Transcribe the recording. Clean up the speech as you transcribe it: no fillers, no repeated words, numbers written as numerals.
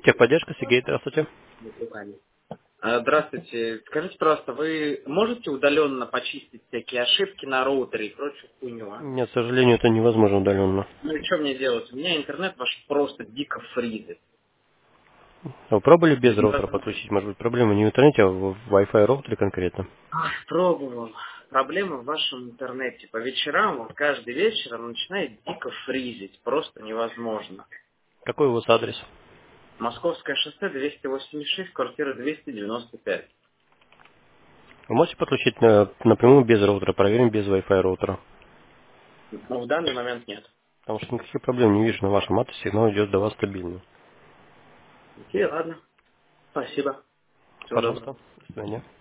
Техподдержка, Сергей, здравствуйте. Здравствуйте. Скажите, пожалуйста, вы можете удаленно почистить всякие ошибки на роутере и прочую хуйню, а? Нет, к сожалению, это невозможно удаленно. Ну и что мне делать? У меня интернет ваш просто дико фризит. А вы пробовали без роутера Невозможно. подключить? Может быть, проблема не в интернете, а в Wi-Fi роутере конкретно? Пробовал. Проблема в вашем интернете. По вечерам, вот каждый вечер он начинает дико фризить. Просто невозможно. Какой у вас адрес? Московское шоссе 286, квартира 295. Вы можете подключить напрямую без роутера? Проверим без Wi-Fi роутера. Но в данный момент нет. Потому что никаких проблем не вижу на вашем адресе, сигнал идет до вас стабильно. Окей, ладно. Спасибо. Всего доброго. Пожалуйста, до свидания.